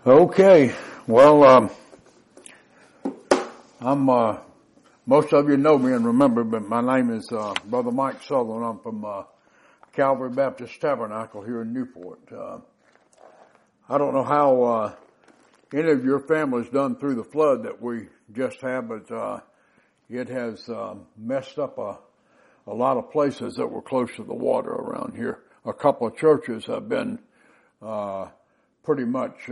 Okay, well, I'm, most of you know me and remember, but my name is, Brother Mike Sutherland. I'm from, Calvary Baptist Tabernacle here in Newport. I don't know how, any of your families done through the flood that we just had, but, it has, messed up a lot of places that were close to the water around here. A couple of churches have been, pretty much,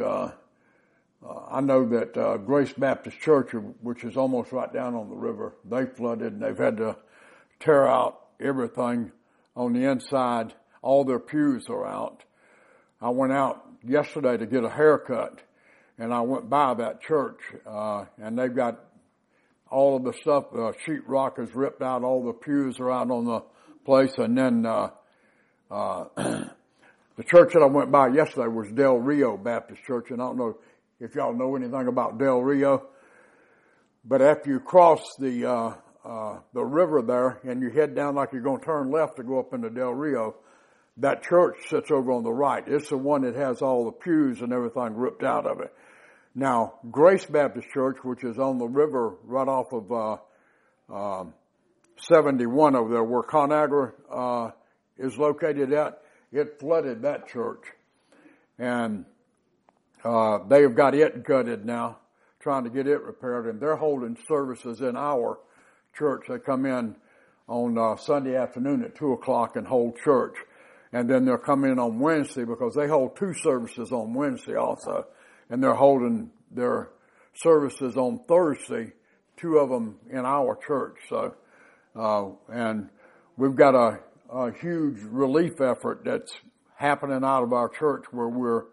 I know that Grace Baptist Church, which is almost right down on the river, they flooded and they've had to tear out everything on the inside. All their pews are out. I went out yesterday to get a haircut and I went by that church and they've got all of the stuff, sheetrock is ripped out, all the pews are out on the place, and then the church that I went by yesterday was Del Rio Baptist Church, and I don't know if y'all know anything about Del Rio, but after you cross the river there and you head down like you're going to turn left to go up into Del Rio, that church sits over on the right. It's the one that has all the pews and everything ripped out of it. Now, Grace Baptist Church, which is on the river right off of 71 over there where ConAgra is located at, it flooded that church. And they have got it gutted now, trying to get it repaired, and they're holding services in our church. They come in on Sunday afternoon at 2 o'clock and hold church. And then they'll come in on Wednesday because they hold two services on Wednesday also. And they're holding their services on Thursday, two of them in our church. So, and we've got a huge relief effort that's happening out of our church where we're,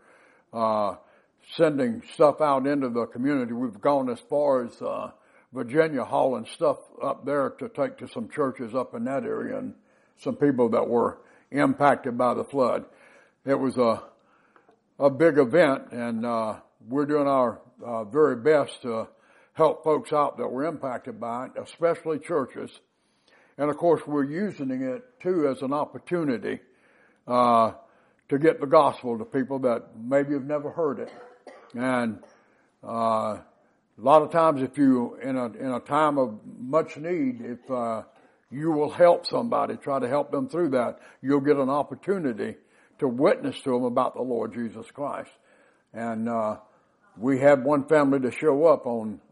sending stuff out into the community. We've gone as far as, Virginia, hauling stuff up there to take to some churches up in that area and some people that were impacted by the flood. It was a big event, and we're doing our very best to help folks out that were impacted by it, especially churches. And of course, we're using it too as an opportunity to get the gospel to people that maybe have never heard it. And a lot of times, if you in a time of much need, if you will help somebody, try to help them through that, you'll get an opportunity to witness to them about the Lord Jesus Christ. And we had one family to show up on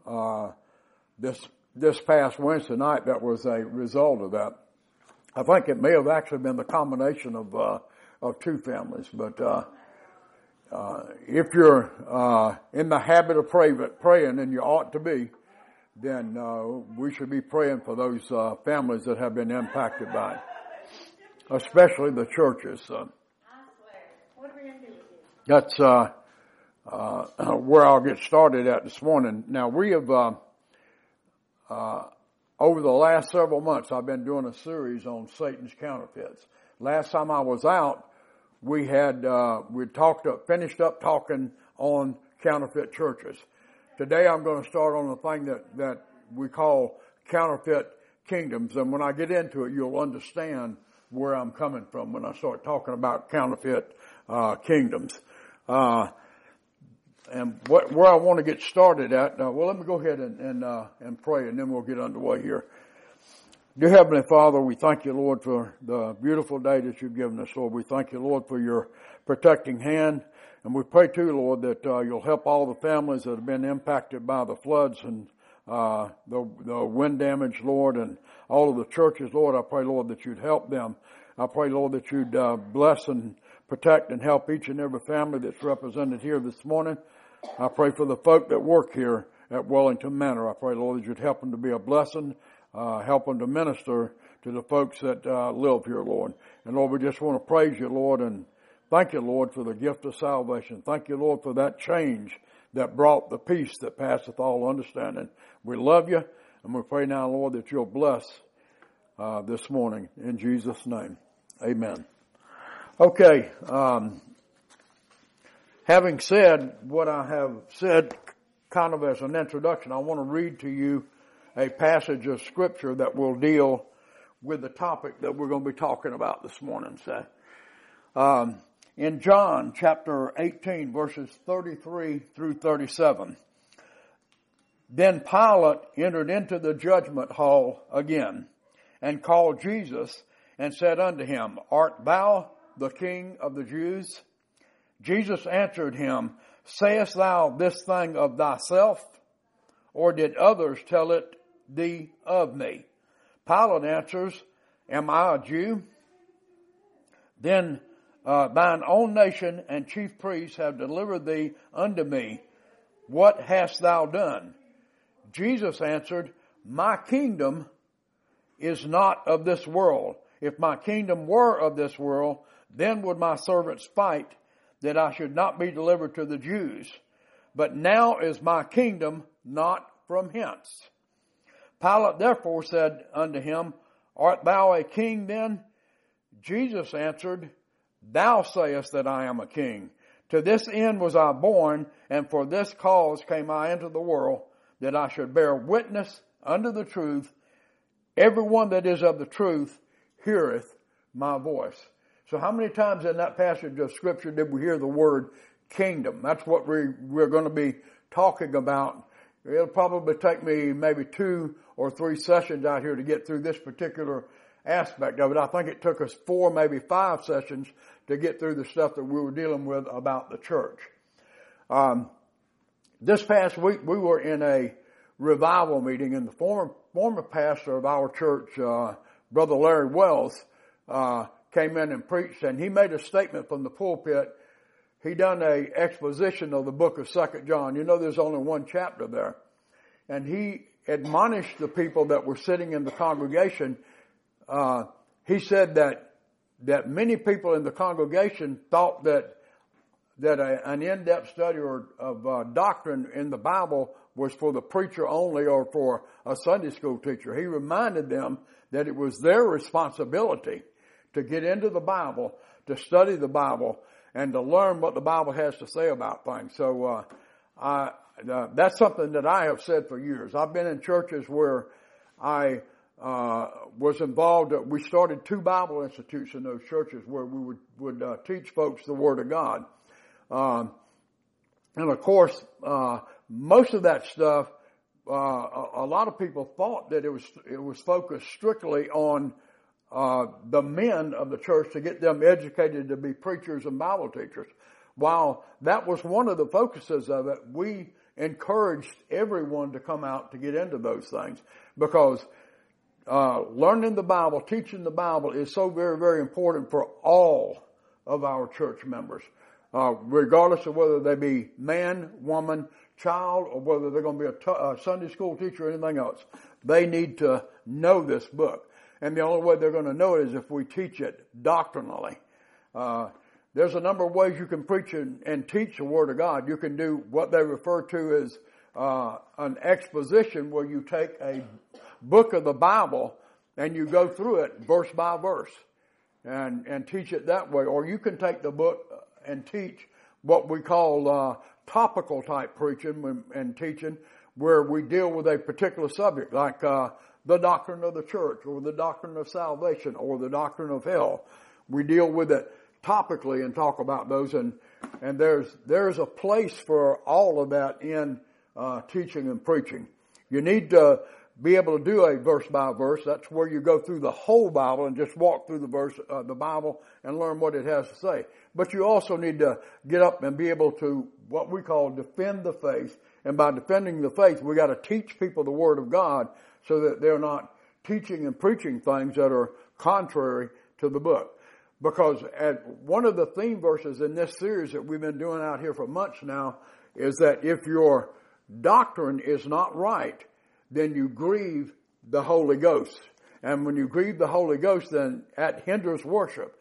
this past Wednesday night that was a result of that. I think it may have actually been the combination of two families, but if you're in the habit of praying, and you ought to be, then we should be praying for those families that have been impacted by it, especially the churches. That's where I'll get started at this morning. Now, we have over the last several months, I've been doing a series on Satan's counterfeits. Last time I was out, we had finished up talking on counterfeit churches. Today I'm going to start on the thing that we call counterfeit kingdoms. And when I get into it, you'll understand where I'm coming from when I start talking about counterfeit kingdoms. And where I want to get started at, well, let me go ahead and pray, and then we'll get underway here. Dear Heavenly Father, we thank you, Lord, for the beautiful day that you've given us, Lord. We thank you, Lord, for your protecting hand. And we pray too, Lord, that you'll help all the families that have been impacted by the floods and the wind damage, Lord, and all of the churches, Lord. I pray, Lord, that you'd help them. I pray, Lord, that you'd bless and protect and help each and every family that's represented here this morning. I pray for the folk that work here at Wellington Manor. I pray, Lord, that you'd help them to be a blessing, help them to minister to the folks that live here, Lord. And Lord, we just want to praise you, Lord, and thank you, Lord, for the gift of salvation. Thank you, Lord, for that change that brought the peace that passeth all understanding. We love you, and we pray now, Lord, that you'll bless this morning. In Jesus' name, amen. Okay, having said what I have said kind of as an introduction, I want to read to you a passage of Scripture that will deal with the topic that we're going to be talking about this morning. So, in John chapter 18, verses 33 through 37. Then Pilate entered into the judgment hall again, and called Jesus, and said unto him, Art thou the King of the Jews? Jesus answered him, Sayest thou this thing of thyself, or did others tell it thee of me? Pilate answers, Am I a Jew? Then thine own nation and chief priests have delivered thee unto me. What hast thou done? Jesus answered, My kingdom is not of this world. If my kingdom were of this world, then would my servants fight that I should not be delivered to the Jews. But now is my kingdom not from hence. Pilate therefore said unto him, Art thou a king then? Jesus answered, Thou sayest that I am a king. To this end was I born, and for this cause came I into the world, that I should bear witness unto the truth. Everyone that is of the truth heareth my voice. So how many times in that passage of scripture did we hear the word kingdom? That's what we're going to be talking about. It'll probably take me maybe 2 or 3 sessions out here to get through this particular aspect of it. I think it took us 4, maybe 5 sessions to get through the stuff that we were dealing with about the church. This past week we were in a revival meeting, and the former pastor of our church, Brother Larry Wells, came in and preached, and he made a statement from the pulpit. He done a exposition of the book of 2 John. You know, there's only 1 chapter there. And he admonished the people that were sitting in the congregation. He said that many people in the congregation thought that an in-depth study of doctrine in the Bible was for the preacher only or for a Sunday school teacher. He reminded them that it was their responsibility to get into the Bible, to study the Bible, and to learn what the Bible has to say about things. So that's something that I have said for years. I've been in churches where I was involved. We started 2 Bible institutes in those churches where we would teach folks the Word of God. And of course, most of that stuff, a lot of people thought that it was focused strictly on the men of the church to get them educated to be preachers and Bible teachers. While that was one of the focuses of it, we encouraged everyone to come out to get into those things, because learning the Bible, teaching the Bible is so very, very important for all of our church members, regardless of whether they be man, woman, child, or whether they're going to be a Sunday school teacher or anything else. They need to know this book. And the only way they're going to know it is if we teach it doctrinally. There's a number of ways you can preach and teach the Word of God. You can do what they refer to as an exposition, where you take a book of the Bible and you go through it verse by verse and teach it that way. Or you can take the book and teach what we call topical type preaching and teaching, where we deal with a particular subject, like the doctrine of the church, or the doctrine of salvation, or the doctrine of hell. We deal with it topically and talk about those, and there's a place for all of that in teaching and preaching. You need to be able to do a verse by verse. That's where you go through the whole Bible and just walk through the Bible and learn what it has to say. But you also need to get up and be able to, what we call, defend the faith. And by defending the faith, we got to teach people the Word of God, so that they're not teaching and preaching things that are contrary to the book. Because one of the theme verses in this series that we've been doing out here for months now is that if your doctrine is not right, then you grieve the Holy Ghost. And when you grieve the Holy Ghost, then that hinders worship.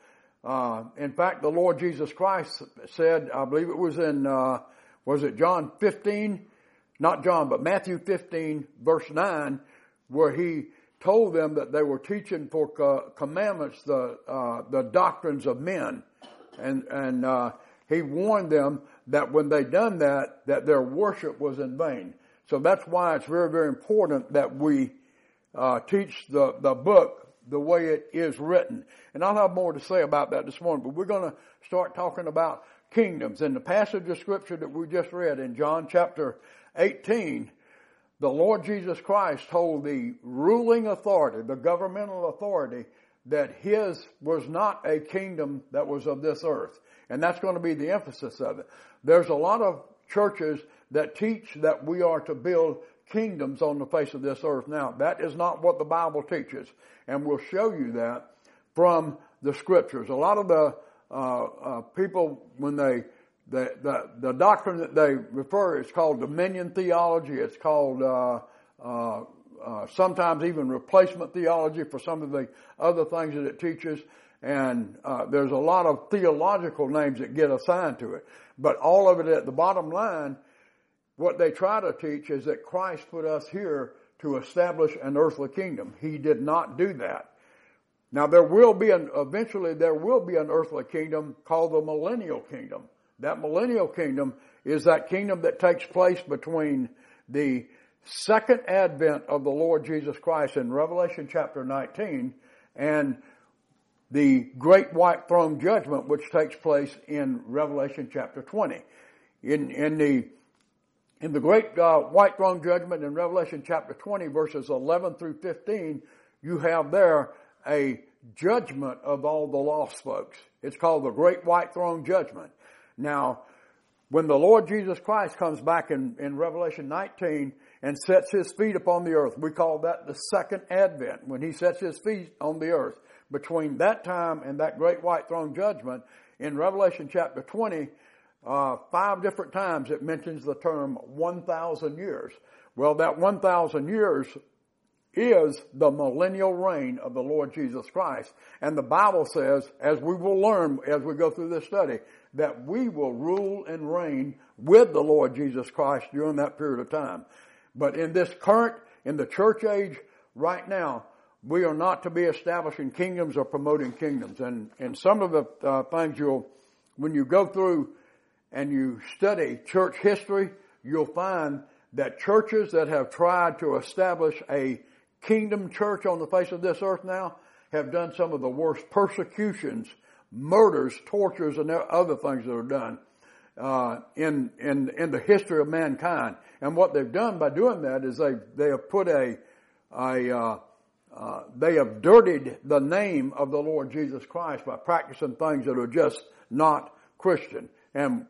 In fact, the Lord Jesus Christ said, I believe it was in, was it John 15? Not John, but Matthew 15, verse 9, where he told them that they were teaching for commandments the doctrines of men. And he warned them that when they done that their worship was in vain. So that's why it's very, very important that we teach the book the way it is written. And I'll have more to say about that this morning, but we're going to start talking about kingdoms. In the passage of scripture that we just read in John chapter 18, the Lord Jesus Christ told the ruling authority, the governmental authority, that his was not a kingdom that was of this earth. And that's going to be the emphasis of it. There's a lot of churches that teach that we are to build kingdoms on the face of this earth. Now, that is not what the Bible teaches. And we'll show you that from the scriptures. A lot of the people, when the doctrine that they refer, it's called dominion theology. It's called sometimes even replacement theology for some of the other things that it teaches. And there's a lot of theological names that get assigned to it. But all of it at the bottom line, what they try to teach is that Christ put us here to establish an earthly kingdom. He did not do that. Now eventually there will be an earthly kingdom called the millennial kingdom. That millennial kingdom is that kingdom that takes place between the second advent of the Lord Jesus Christ in Revelation chapter 19 and the great white throne judgment, which takes place in Revelation chapter 20. In the great white throne judgment in Revelation chapter 20, verses 11 through 15, you have there a judgment of all the lost folks. It's called the great white throne judgment. Now, when the Lord Jesus Christ comes back in Revelation 19 and sets his feet upon the earth, we call that the second advent, when he sets his feet on the earth. Between that time and that great white throne judgment, in Revelation chapter 20, 5 different times it mentions the term 1,000 years. Well, that 1,000 years is the millennial reign of the Lord Jesus Christ. And the Bible says, as we will learn as we go through this study, that we will rule and reign with the Lord Jesus Christ during that period of time. But in the church age right now, we are not to be establishing kingdoms or promoting kingdoms. And some of the things when you go through and you study church history, you'll find that churches that have tried to establish a kingdom church on the face of this earth now have done some of the worst persecutions, murders, tortures, and other things that are done in the history of mankind. And what they've done by doing that is they have put they have dirtied the name of the Lord Jesus Christ by practicing things that are just not Christian. And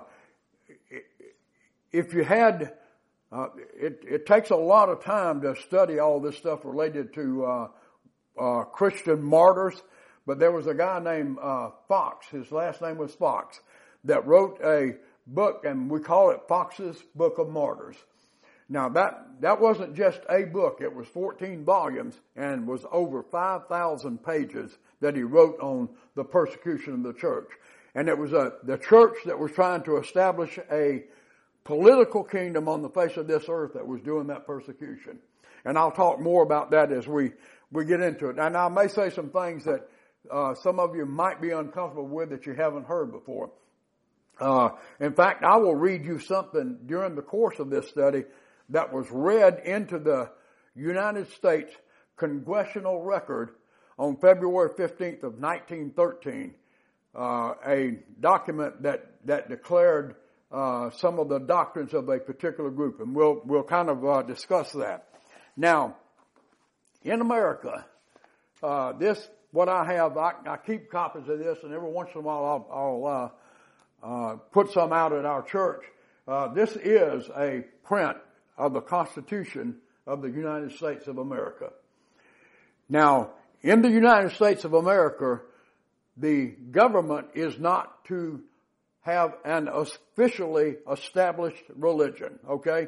if you had, it takes a lot of time to study all this stuff related to Christian martyrs. But there was a guy named Fox. His last name was Fox, that wrote a book, and we call it Fox's Book of Martyrs. Now that wasn't just a book. It was 14 volumes and was over 5,000 pages that he wrote on the persecution of the church. And it was the church that was trying to establish a political kingdom on the face of this earth that was doing that persecution. And I'll talk more about that as we get into it. And I may say some things that some of you might be uncomfortable with that you haven't heard before. In fact, I will read you something during the course of this study that was read into the United States Congressional Record on February 15th of 1913, a document that declared some of the doctrines of a particular group, and we'll kind of discuss that. Now, in America, what I have, I keep copies of this, and every once in a while I'll put some out at our church. This is a print of the Constitution of the United States of America. Now, in the United States of America, the government is not to have an officially established religion, okay?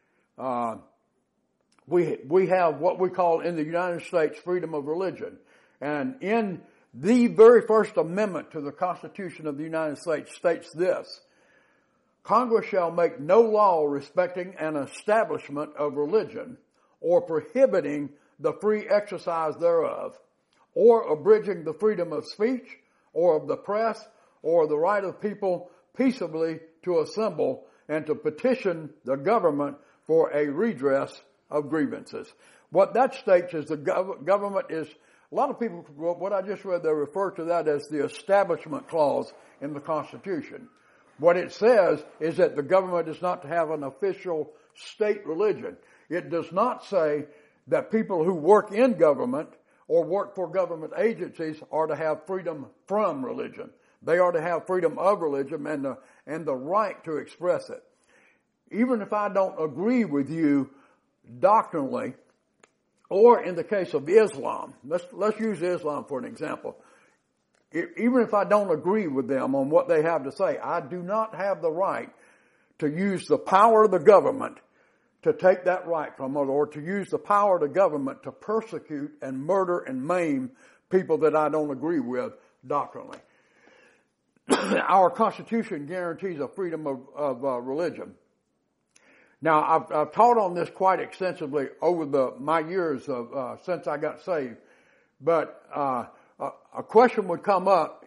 We have what we call in the United States freedom of religion. And in the very first amendment to the Constitution of the United States states this: Congress shall make no law respecting an establishment of religion or prohibiting the free exercise thereof, or abridging the freedom of speech or of the press or the right of people peaceably to assemble and to petition the government for a redress of grievances. What that states is the government is A lot of people, what I just read, they refer to that as the Establishment Clause in the Constitution. What it says is that the government is not to have an official state religion. It does not say that people who work in government or work for government agencies are to have freedom from religion. They are to have freedom of religion and the right to express it. Even if I don't agree with you doctrinally, or in the case of Islam, let's use Islam for an example. Even if I don't agree with them on what they have to say, I do not have the right to use the power of the government to take that right from them, or to use the power of the government to persecute and murder and maim people that I don't agree with doctrinally. Our Constitution guarantees a freedom of religion. Now, I've taught on this quite extensively over my years of since I got saved, but a question would come up: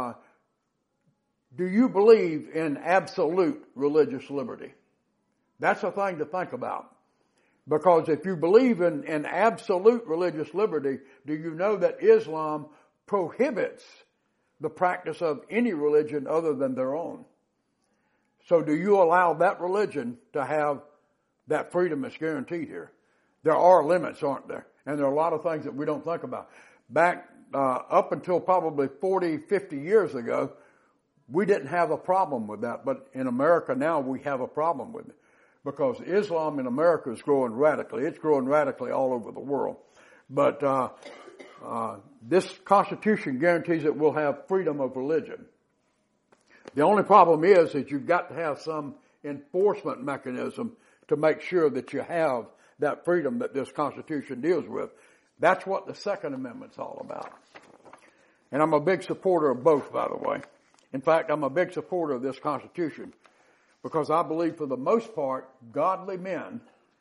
do you believe in absolute religious liberty? That's a thing to think about, because if you believe in absolute religious liberty, do you know that Islam prohibits the practice of any religion other than their own? So do you allow that religion to have that freedom that's guaranteed here? There are limits, aren't there? And there are a lot of things that we don't think about. Back up until probably 40, 50 years ago, we didn't have a problem with that. But in America now, we have a problem with it, because Islam in America is growing radically. It's growing radically all over the world. But this Constitution guarantees that we'll have freedom of religion. The only problem is that you've got to have some enforcement mechanism to make sure that you have that freedom that this Constitution deals with. That's what the Second Amendment's all about. And I'm a big supporter of both, by the way. In fact, I'm a big supporter of this Constitution, because I believe for the most part, godly men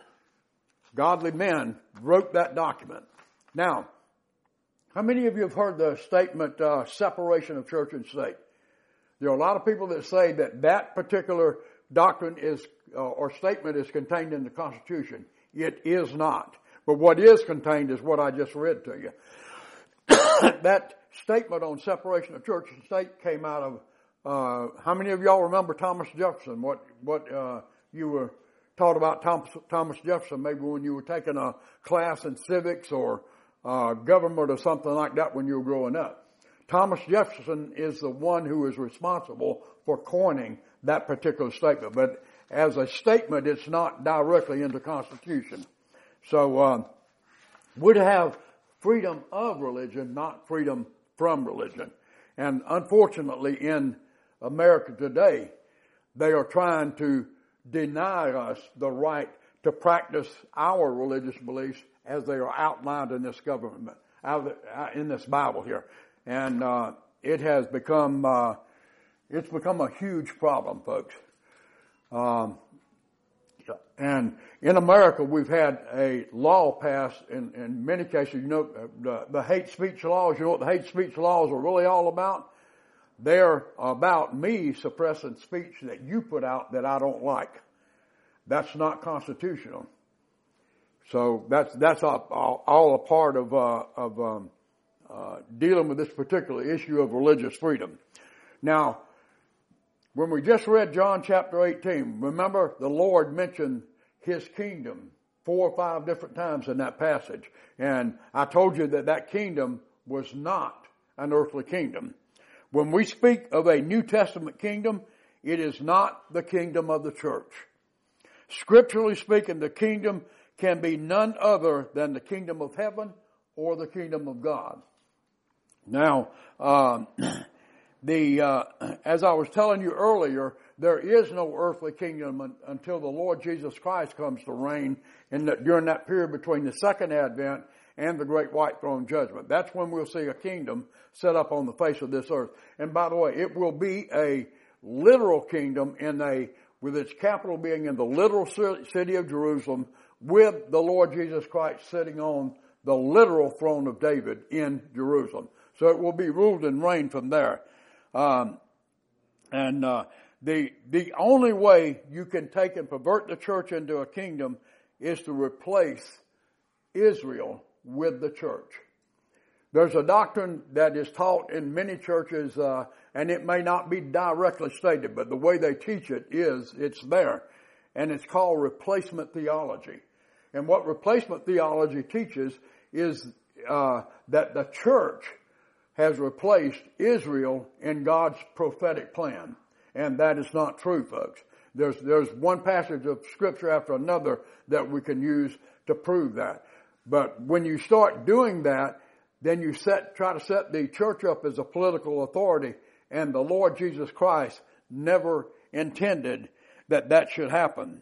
wrote that document. Now, how many of you have heard the statement, separation of church and state? There are a lot of people that say that particular doctrine or statement is contained in the Constitution. It is not. But what is contained is what I just read to you. That statement on separation of church and state came out of, how many of y'all remember Thomas Jefferson? What you were taught about Thomas Jefferson, maybe when you were taking a class in civics or government or something like that when you were growing up. Thomas Jefferson is the one who is responsible for coining that particular statement. But as a statement, it's not directly in the Constitution. So we'd have freedom of religion, not freedom from religion. And unfortunately, in America today, they are trying to deny us the right to practice our religious beliefs as they are outlined in this government, in this Bible here. And it has become a huge problem, folks. And in America, we've had a law passed in many cases. You know, the hate speech laws. You know what the hate speech laws are really all about? They're about me suppressing speech that you put out that I don't like. That's not constitutional. So that's all a part of dealing with this particular issue of religious freedom. Now, when we just read John chapter 18, remember the Lord mentioned His kingdom 4 or 5 different times in that passage. And I told you that kingdom was not an earthly kingdom. When we speak of a New Testament kingdom, it is not the kingdom of the church. Scripturally speaking, the kingdom can be none other than the kingdom of heaven or the kingdom of God. Now, as I was telling you earlier, there is no earthly kingdom until the Lord Jesus Christ comes to reign during that period between the second advent and the great white throne judgment. That's when we'll see a kingdom set up on the face of this earth. And by the way, it will be a literal kingdom with its capital being in the literal city of Jerusalem, with the Lord Jesus Christ sitting on the literal throne of David in Jerusalem. So it will be ruled and reigned from there. The only way you can take and pervert the church into a kingdom is to replace Israel with the church. There's a doctrine that is taught in many churches, and it may not be directly stated, but the way they teach it is, it's there. And it's called replacement theology. And what replacement theology teaches is that the church has replaced Israel in God's prophetic plan. And that is not true, folks. There's one passage of Scripture after another that we can use to prove that. But when you start doing that, then you try to set the church up as a political authority, and the Lord Jesus Christ never intended that should happen.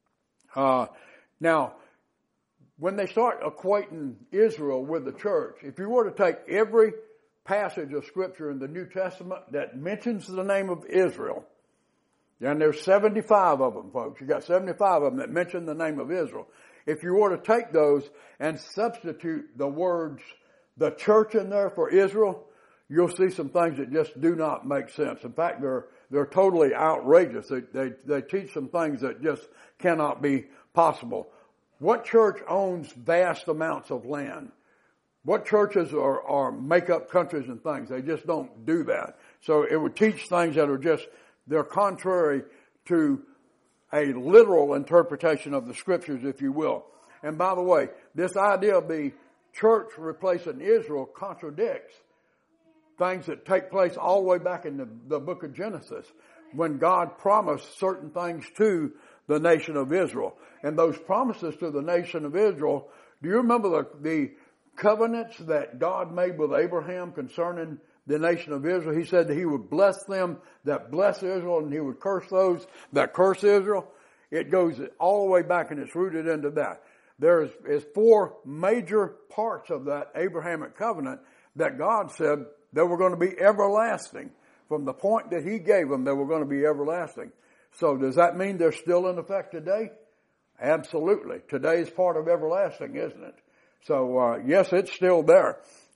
Now, when they start equating Israel with the church, if you were to take every passage of Scripture in the New Testament that mentions the name of Israel, and there's 75 of them, folks. You got 75 of them that mention the name of Israel. If you were to take those and substitute the words the church in there for Israel, you'll see some things that just do not make sense. In fact, they're totally outrageous. They teach some things that just cannot be possible. What church owns vast amounts of land? What churches are make up countries and things? They just don't do that. So it would teach things that are they're contrary to a literal interpretation of the Scriptures, if you will. And by the way, this idea of the church replacing Israel contradicts things that take place all the way back in the book of Genesis, when God promised certain things to the nation of Israel. And those promises to the nation of Israel, do you remember the covenants that God made with Abraham concerning the nation of Israel? He said that he would bless them that bless Israel, and he would curse those that curse Israel. It goes all the way back, and it's rooted into that. There is 4 major parts of that Abrahamic covenant that God said they were going to be everlasting. From the point that he gave them, they were going to be everlasting. So does that mean they're still in effect today? Absolutely. Today is part of everlasting, isn't it? So, yes, it's still there.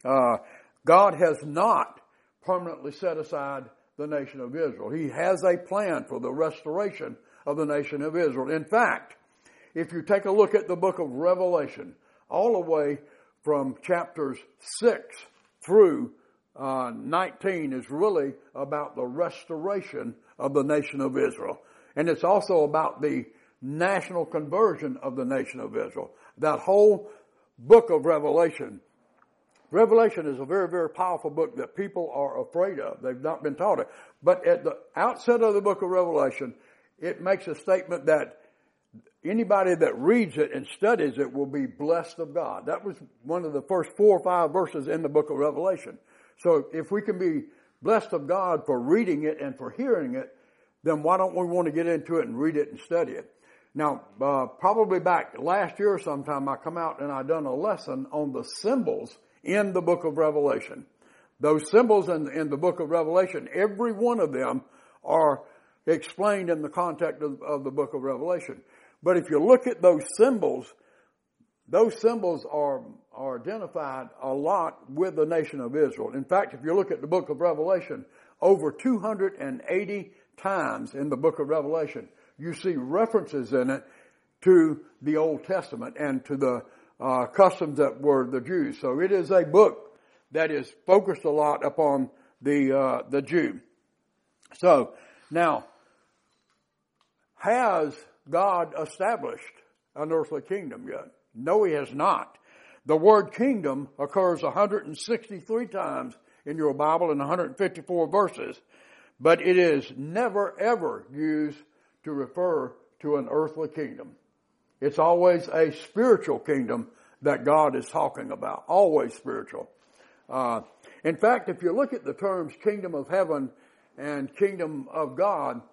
God has not permanently set aside the nation of Israel. He has a plan for the restoration of the nation of Israel. In fact, if you take a look at the book of Revelation, all the way from chapters 6 through 19 is really about the restoration of the nation of Israel. And it's also about the national conversion of the nation of Israel. That whole book of Revelation is a very, very powerful book that people are afraid of. They've not been taught it. But at the outset of the book of Revelation, it makes a statement that anybody that reads it and studies it will be blessed of God. That was one of the first 4 or 5 verses in the book of Revelation. So if we can be blessed of God for reading it and for hearing it, then why don't we want to get into it and read it and study it? Now, probably back last year sometime, I come out and I done a lesson on the symbols in the book of Revelation. Those symbols in the book of Revelation, every one of them are explained in the context of the book of Revelation. But if you look at those symbols are identified a lot with the nation of Israel. In fact, if you look at the book of Revelation, over 280 times in the book of Revelation, you see references in it to the Old Testament and to the customs that were the Jews. So it is a book that is focused a lot upon the Jew. So now, has God established an earthly kingdom yet? No, he has not. The word kingdom occurs 163 times in your Bible in 154 verses, but it is never ever used to refer to an earthly kingdom. It's always a spiritual kingdom that God is talking about. Always spiritual. In fact, if you look at the terms kingdom of heaven and kingdom of God,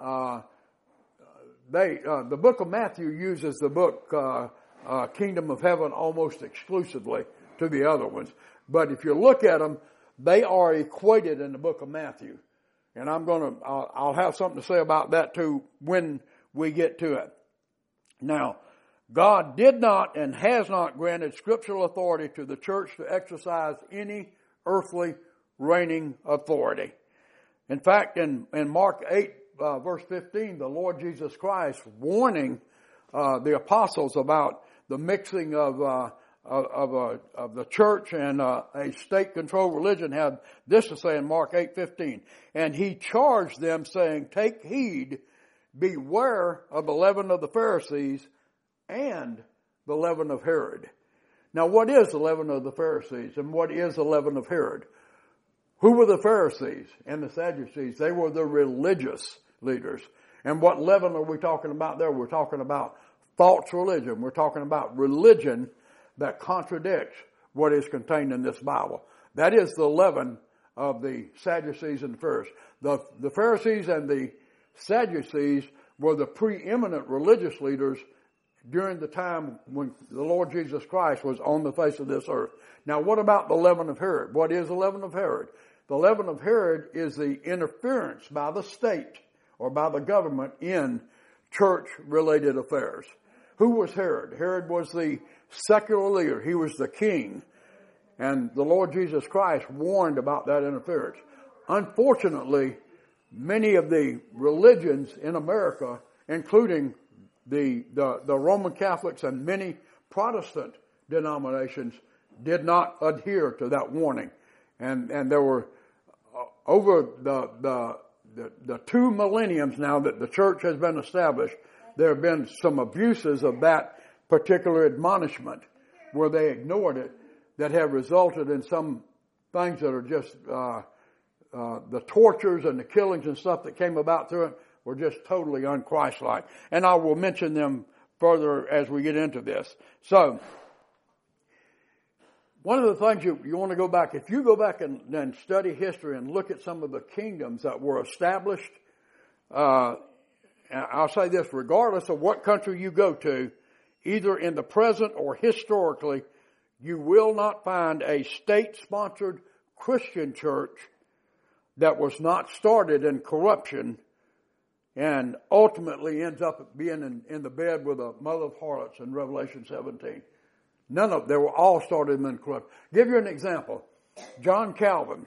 the book of Matthew uses the book kingdom of heaven almost exclusively to the other ones. But if you look at them, they are equated in the book of Matthew. And I'll have something to say about that too when we get to it. Now, God did not and has not granted scriptural authority to the church to exercise any earthly reigning authority. In fact, in Mark 8, verse 15, the Lord Jesus Christ warning the apostles about the mixing of of the church and a state-controlled religion had this to say in Mark 8:15. And he charged them, saying, "Take heed, beware of the leaven of the Pharisees and the leaven of Herod." Now, what is the leaven of the Pharisees and what is the leaven of Herod? Who were the Pharisees and the Sadducees? They were the religious leaders. And what leaven are we talking about there? We're talking about false religion. We're talking about religion that contradicts what is contained in this Bible. That is the leaven of the Sadducees and the Pharisees. The Pharisees and the Sadducees were the preeminent religious leaders during the time when the Lord Jesus Christ was on the face of this earth. Now, what about the leaven of Herod? What is the leaven of Herod? The leaven of Herod is the interference by the state or by the government in church-related affairs. Who was Herod? Herod was the secular leader. He was the king. And the Lord Jesus Christ warned about that interference. Unfortunately, many of the religions in America, including the Roman Catholics and many Protestant denominations, did not adhere to that warning. And there were, over the 2 millenniums now that the church has been established, there have been some abuses of that particular admonishment where they ignored it that have resulted in some things that are just, the tortures and the killings and stuff that came about through it were just totally unchristlike. And I will mention them further as we get into this. So, one of the things you want to go back, if you go back and study history and look at some of the kingdoms that were established, I'll say this, regardless of what country you go to, either in the present or historically, you will not find a state-sponsored Christian church that was not started in corruption and ultimately ends up being in the bed with a mother of harlots in Revelation 17. None of them, they were all started in corruption. Give you an example. John Calvin,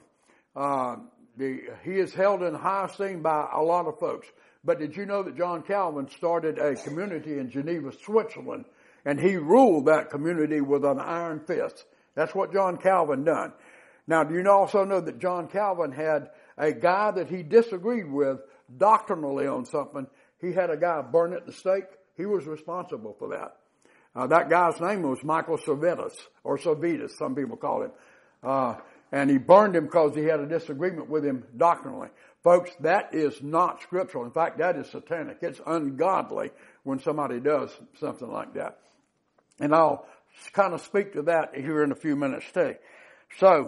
he is held in high esteem by a lot of folks. But did you know that John Calvin started a community in Geneva, Switzerland, and he ruled that community with an iron fist? That's what John Calvin done. Now, do you also know that John Calvin had a guy that he disagreed with doctrinally on something? He had a guy burn at the stake. He was responsible for that. That guy's name was Michael Servetus, or Servetus, some people call him. And he burned him because he had a disagreement with him doctrinally. Folks, that is not scriptural. In fact, that is satanic. It's ungodly when somebody does something like that. And I'll kind of speak to that here in a few minutes too. So,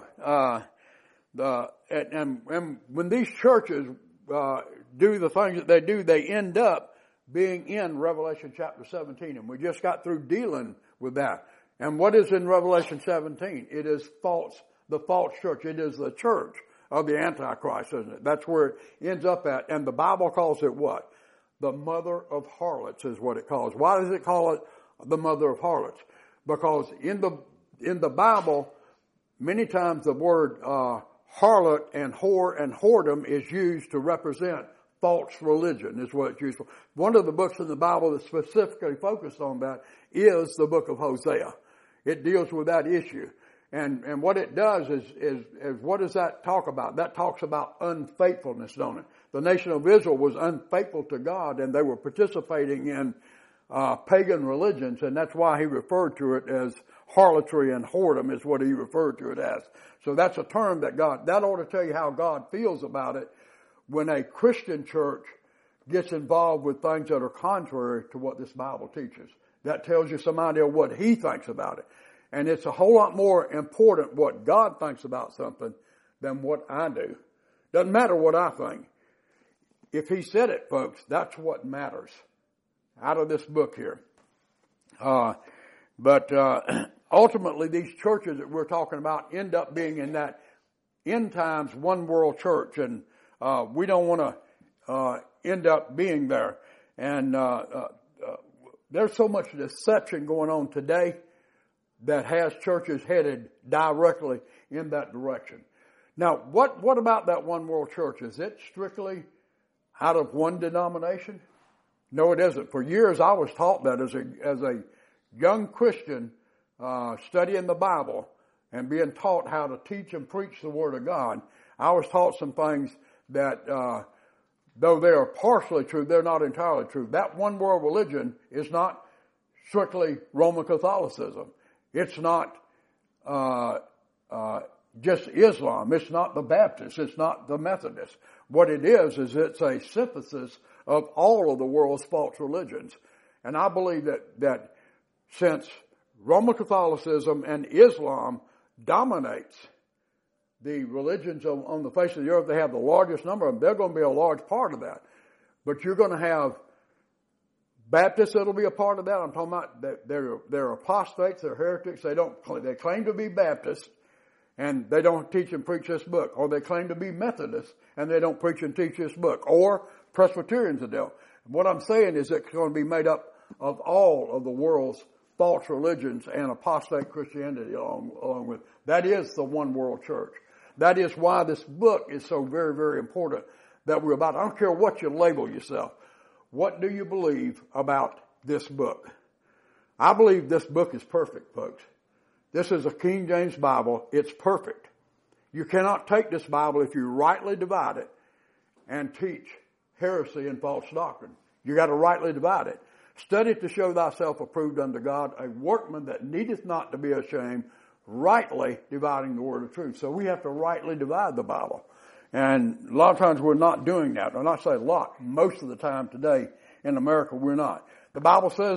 and when these churches do the things that they do, they end up being in Revelation chapter 17. And we just got through dealing with that. And what is in Revelation 17? It is the false church. It is the church of the Antichrist, isn't it? That's where it ends up at. And the Bible calls it what? The mother of harlots is what it calls. Why does it call it the mother of harlots? Because in the Bible, many times the word harlot and whore and whoredom is used to represent false religion, is what it's used for. One of the books in the Bible that specifically focused on that is the book of Hosea. It deals with that issue. And what it does is what does that talk about? That talks about unfaithfulness, don't it? The nation of Israel was unfaithful to God, and they were participating in pagan religions, and that's why he referred to it as harlotry and whoredom is what he referred to it as. So that's a term that ought to tell you how God feels about it when a Christian church gets involved with things that are contrary to what this Bible teaches. That tells you some idea of what he thinks about it. And it's a whole lot more important what God thinks about something than what I do. Doesn't matter what I think. If he said it, folks, that's what matters out of this book here. But ultimately, these churches that we're talking about end up being in that end times one world church. And we don't want to end up being there. And there's so much deception going on today that has churches headed directly in that direction. Now, what about that one world church? Is it strictly out of one denomination? No, it isn't. For years, I was taught that as a young Christian studying the Bible and being taught how to teach and preach the Word of God, I was taught some things that, though they are partially true, they're not entirely true. That one world religion is not strictly Roman Catholicism. It's not just Islam. It's not the Baptists. It's not the Methodists. What it is it's a synthesis of all of the world's false religions. And I believe that since Roman Catholicism and Islam dominates the religions on the face of the earth, they have the largest number of them. They're going to be a large part of that. But you're going to have Baptists that'll be a part of that. I'm talking about that they're apostates, they're heretics. They claim to be Baptists and they don't teach and preach this book. Or they claim to be Methodists and they don't preach and teach this book. Or Presbyterians that don't. What I'm saying is it's going to be made up of all of the world's false religions and apostate Christianity along with. That is the one world church. That is why this book is so very, very important that we're about. I don't care what you label yourself. What do you believe about this book? I believe this book is perfect, folks. This is a King James Bible. It's perfect. You cannot take this Bible if you rightly divide it and teach heresy and false doctrine. You got to rightly divide it. Study to show thyself approved unto God, a workman that needeth not to be ashamed, rightly dividing the word of truth. So we have to rightly divide the Bible. And a lot of times we're not doing that. And I say a lot. Most of the time today in America we're not. The Bible says,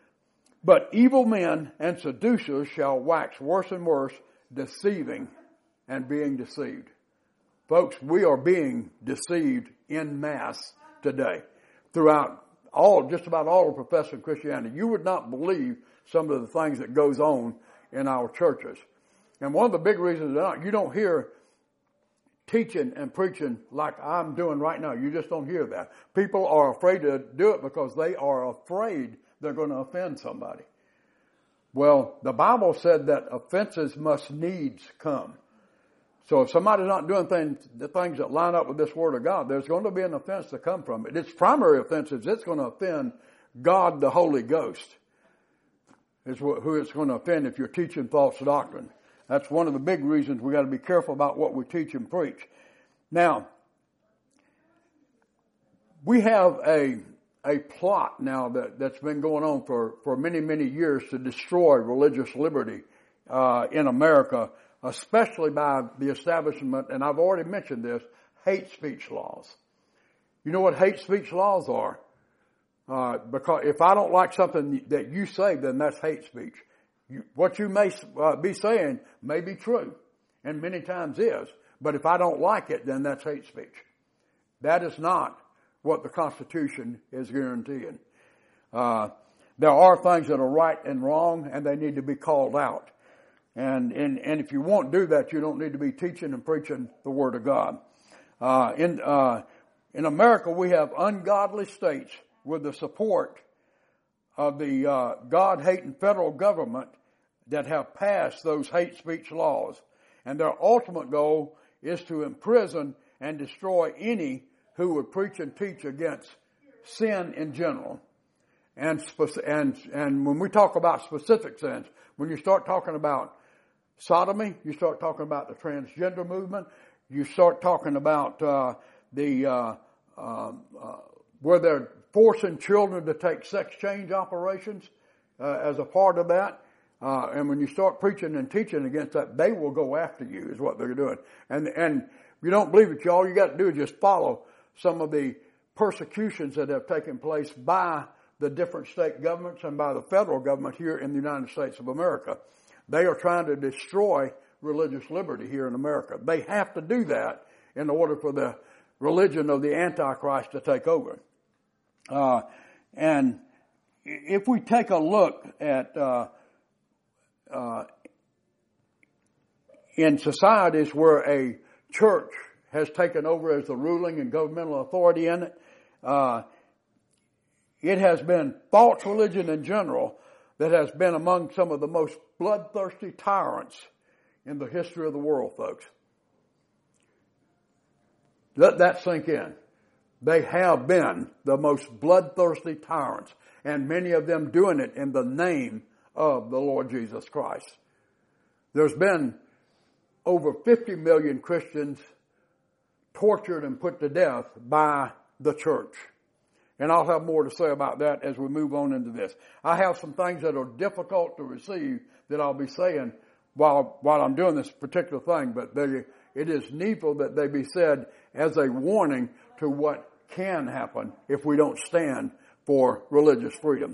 but evil men and seducers shall wax worse and worse, deceiving and being deceived. Folks, we are being deceived en masse today throughout just about all of professing Christianity. You would not believe some of the things that goes on in our churches. And one of the big reasons that you don't hear teaching and preaching like I'm doing right now. You just don't hear that. People are afraid to do it because they are afraid they're going to offend somebody. Well, the Bible said that offenses must needs come. So if somebody's not doing the things that line up with this Word of God, there's going to be an offense to come from it. Its primary offense is it's going to offend God the Holy Ghost. Is who it's going to offend if you're teaching false doctrine. That's one of the big reasons we got to be careful about what we teach and preach. Now, we have a plot now that's been going on for many, many years to destroy religious liberty in America, especially by the establishment, and I've already mentioned this, hate speech laws. You know what hate speech laws are? Because if I don't like something that you say, then that's hate speech. What you may be saying may be true, and many times is, but if I don't like it, then that's hate speech. That is not what the Constitution is guaranteeing. There are things that are right and wrong, and they need to be called out. And if you won't do that, you don't need to be teaching and preaching the Word of God. In America, we have ungodly states with the support of the God-hating federal government that have passed those hate speech laws. And their ultimate goal is to imprison and destroy any who would preach and teach against sin in general. And when we talk about specific sins, when you start talking about sodomy, you start talking about the transgender movement, you start talking about where they're forcing children to take sex change operations as a part of that. And when you start preaching and teaching against that, they will go after you is what they're doing. And if you don't believe it, all you got to do is just follow some of the persecutions that have taken place by the different state governments and by the federal government here in the United States of America. They are trying to destroy religious liberty here in America. They have to do that in order for the religion of the Antichrist to take over. And if we take a look at in societies where a church has taken over as the ruling and governmental authority in it, it has been false religion in general that has been among some of the most bloodthirsty tyrants in the history of the world, folks. Let that sink in. They have been the most bloodthirsty tyrants, and many of them doing it in the name of the Lord Jesus Christ. There's been over 50 million Christians tortured and put to death by the church. And I'll have more to say about that as we move on into this. I have some things that are difficult to receive that I'll be saying while I'm doing this particular thing, but it is needful that they be said as a warning to what can happen if we don't stand for religious freedom.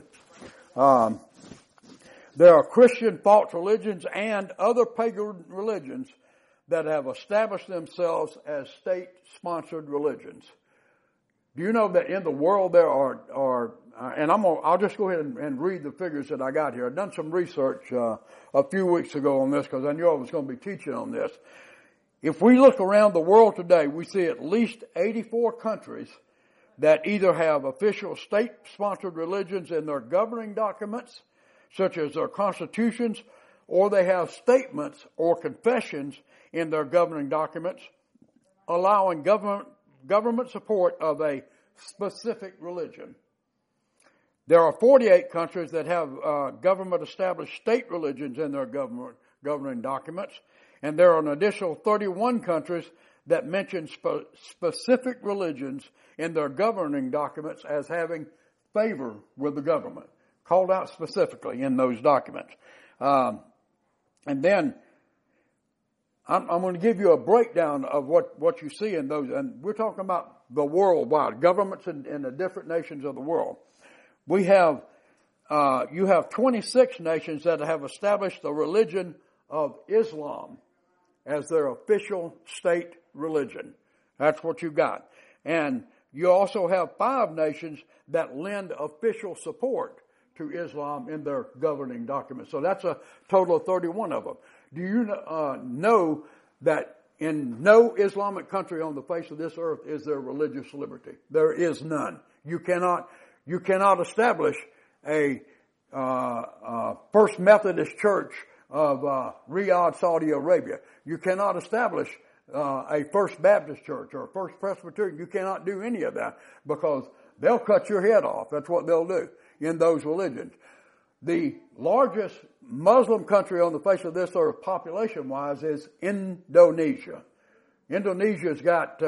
There are Christian false religions and other pagan religions that have established themselves as state-sponsored religions. Do you know that in the world there are and I'll just go ahead and read the figures that I got here. I've done some research a few weeks ago on this because I knew I was going to be teaching on this. If we look around the world today, we see at least 84 countries that either have official state-sponsored religions in their governing documents, such as their constitutions, or they have statements or confessions in their governing documents allowing government support of a specific religion. There are 48 countries that have government-established state religions in their governing documents, and there are an additional 31 countries that mention specific religions in their governing documents as having favor with the government, called out specifically in those documents. And then I'm going to give you a breakdown of what you see in those, and we're talking about the worldwide governments in the different nations of the world. We have, you have 26 nations that have established the religion of Islam as their official state religion. That's what you got. And you also have 5 nations that lend official support to Islam in their governing documents. So that's a total of 31 of them. Do you know that in no Islamic country on the face of this earth is there religious liberty? There is none. You cannot establish a First Methodist Church of Riyadh, Saudi Arabia. You cannot establish a First Baptist Church or a First Presbyterian. You cannot do any of that because they'll cut your head off. That's what they'll do in those religions. The largest Muslim country on the face of this earth, population-wise, is Indonesia. Indonesia's got,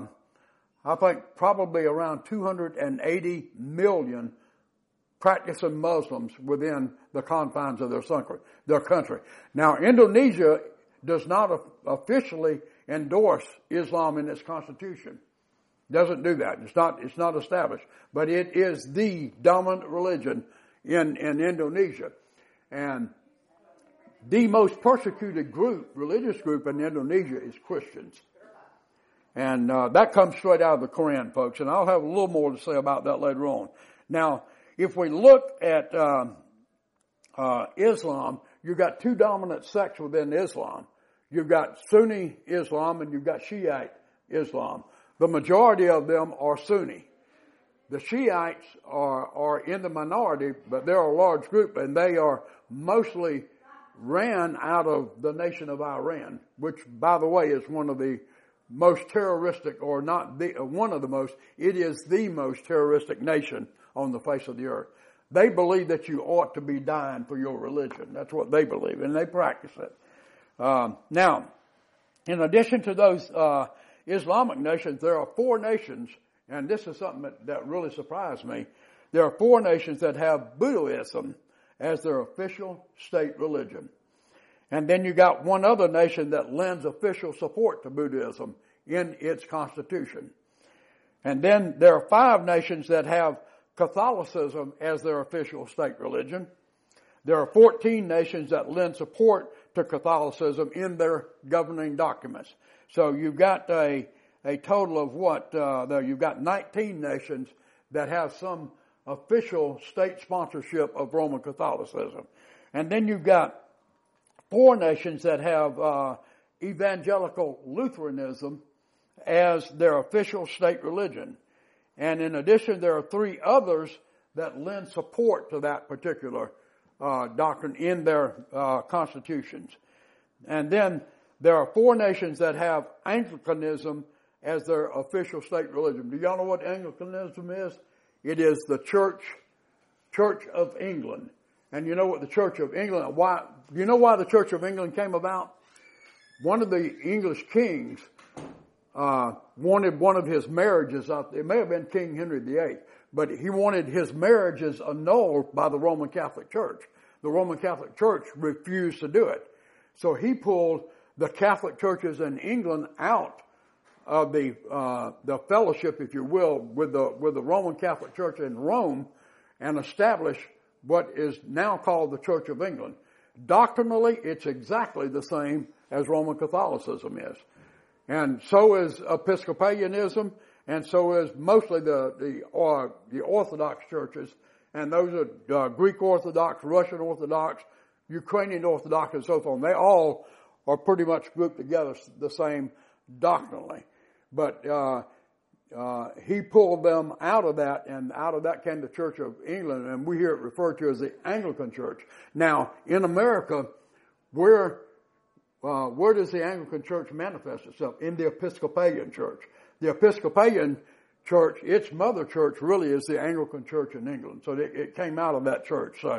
I think, probably around 280 million practicing Muslims within the confines of their country. Now, Indonesia does not officially endorse Islam in its constitution. Doesn't do that. It's not established. But it is the dominant religion in Indonesia. And the most persecuted religious group in Indonesia is Christians. And that comes straight out of the Quran, folks. And I'll have a little more to say about that later on. Now, if we look at Islam, you've got 2 dominant sects within Islam. You've got Sunni Islam and you've got Shiite Islam. The majority of them are Sunni. The Shiites are in the minority, but they're a large group, and they are mostly ran out of the nation of Iran, which, by the way, is one of the most terroristic, or not one of the most, it is the most terroristic nation on the face of the earth. They believe that you ought to be dying for your religion. That's what they believe, and they practice it. Now, in addition to those Islamic nations, there are 4 nations, and this is something that really surprised me. There are 4 nations that have Buddhism as their official state religion. And then you got one other nation that lends official support to Buddhism in its constitution. And then there are 5 nations that have Catholicism as their official state religion. There are 14 nations that lend support to Catholicism in their governing documents. So you've got a total of you've got 19 nations that have some official state sponsorship of Roman Catholicism. And then you've got 4 nations that have evangelical Lutheranism as their official state religion. And in addition, there are 3 others that lend support to that particular doctrine in their constitutions. And then there are 4 nations that have Anglicanism as their official state religion. Do y'all know what Anglicanism is? It is the Church of England. And you know what the Church of England, you know why the Church of England came about? One of the English kings, wanted one of his marriages, it may have been King Henry VIII, but he wanted his marriages annulled by the Roman Catholic Church. The Roman Catholic Church refused to do it. So he pulled the Catholic churches in England out of the fellowship, if you will, with the Roman Catholic Church in Rome, and established what is now called the Church of England. Doctrinally, it's exactly the same as Roman Catholicism is. And so is Episcopalianism, and so is mostly the Orthodox churches, and those are Greek Orthodox, Russian Orthodox, Ukrainian Orthodox, and so forth. They all are pretty much grouped together the same doctrinally. But he pulled them out of that, and out of that came the Church of England, and we hear it referred to as the Anglican Church. Now, in America, where does the Anglican Church manifest itself? In the Episcopalian Church. The Episcopalian Church, its mother church really is the Anglican Church in England. So it came out of that church. So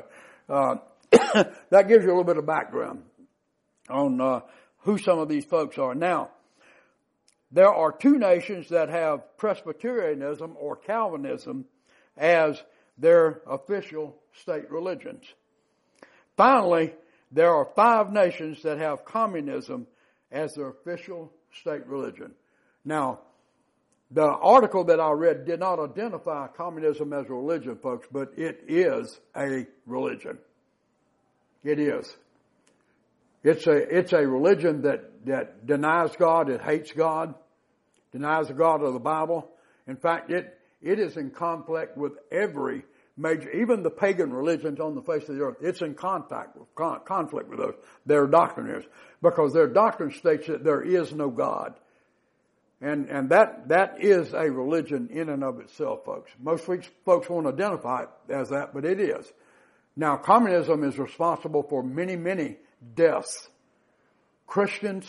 that gives you a little bit of background on who some of these folks are. Now, there are two nations that have Presbyterianism or Calvinism as their official state religions. Finally, there are 5 nations that have communism as their official state religion. Now, the article that I read did not identify communism as a religion, folks, but it is a religion. It is. It's a religion that denies God, it hates God, denies the God of the Bible. In fact, it is in conflict with every major, even the pagan religions on the face of the earth. It's in conflict with those. Their doctrine is. Because their doctrine states that there is no God. And that is a religion in and of itself, folks. Most folks won't identify it as that, but it is. Now, communism is responsible for many, many deaths. Christians,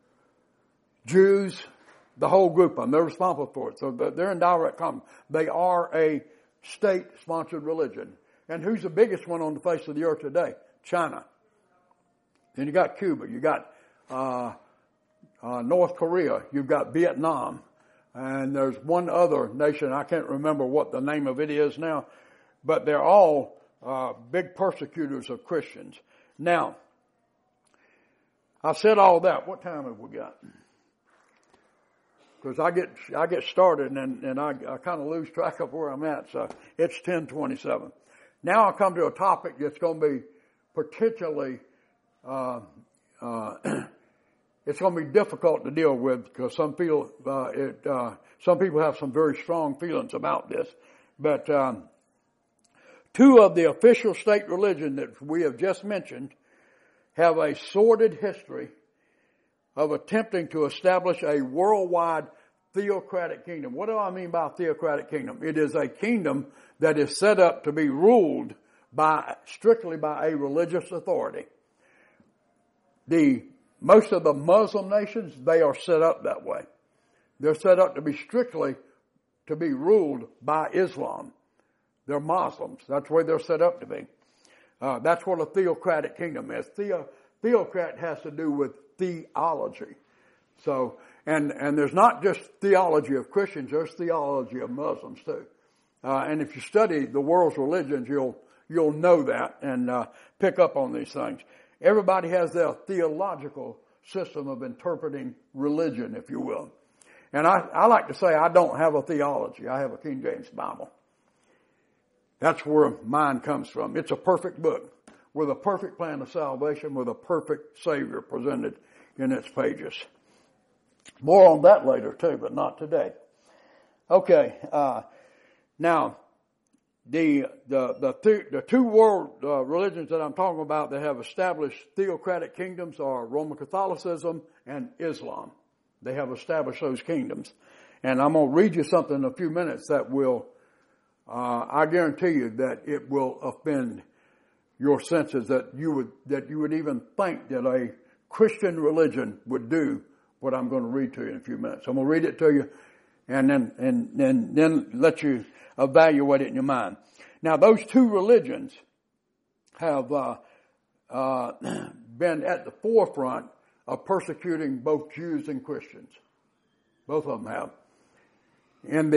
Jews, the whole group of them, they're responsible for it. So they're in direct conflict. They are a state-sponsored religion. And who's the biggest one on the face of the earth today? China. Then you got Cuba. You got North Korea. You've got Vietnam. And there's one other nation, I can't remember what the name of it is now, but they're all big persecutors of Christians. Now, I said all that. What time have we got? Because I get started and I kind of lose track of where I'm at. So it's 10:27. Now I come to a topic that's going to be particularly, it's going to be difficult to deal with because some people have some very strong feelings about this. But 2 of the official state religion that we have just mentioned have a sordid history of attempting to establish a worldwide theocratic kingdom. What do I mean by theocratic kingdom? It is a kingdom that is set up to be ruled strictly by a religious authority. Most of the Muslim nations, they are set up that way. They're set up to be strictly to be ruled by Islam. They're Muslims. That's the way they're set up to be. That's what a theocratic kingdom is. Theocrat has to do with theology. So, and there's not just theology of Christians, there's theology of Muslims too. And if you study the world's religions, you'll know that and pick up on these things. Everybody has their theological system of interpreting religion, if you will. And I like to say I don't have a theology. I have a King James Bible. That's where mine comes from. It's a perfect book with a perfect plan of salvation, with a perfect Savior presented in its pages. More on that later too, but not today. Okay, now the 2 world religions that I'm talking about that have established theocratic kingdoms are Roman Catholicism and Islam. They have established those kingdoms, and I'm going to read you something in a few minutes that will. I guarantee you that it will offend your senses that you would even think that a Christian religion would do what I'm going to read to you in a few minutes. I'm going to read it to you and then let you evaluate it in your mind. Now those 2 religions have been at the forefront of persecuting both Jews and Christians. Both of them have. In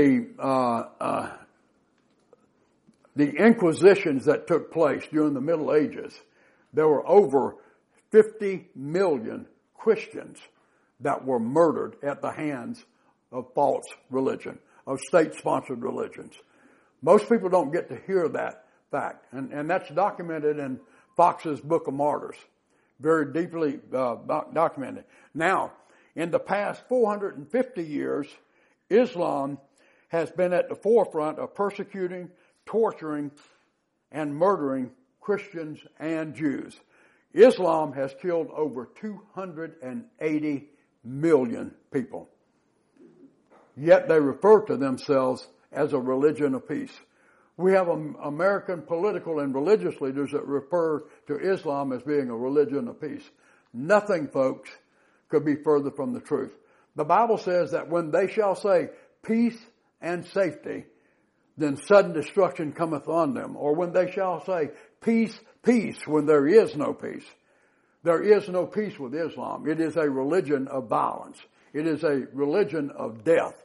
the inquisitions that took place during the Middle Ages, there were over 50 million Christians that were murdered at the hands of false religion, of state-sponsored religions. Most people don't get to hear that fact, and that's documented in Fox's Book of Martyrs, very deeply documented. Now, in the past 450 years, Islam has been at the forefront of persecuting, torturing, and murdering Christians and Jews. Islam has killed over 280 million people. Yet they refer to themselves as a religion of peace. We have American political and religious leaders that refer to Islam as being a religion of peace. Nothing, folks, could be further from the truth. The Bible says that when they shall say peace and safety, then sudden destruction cometh on them. Or when they shall say peace, peace, when there is no peace. There is no peace with Islam. It is a religion of violence. It is a religion of death.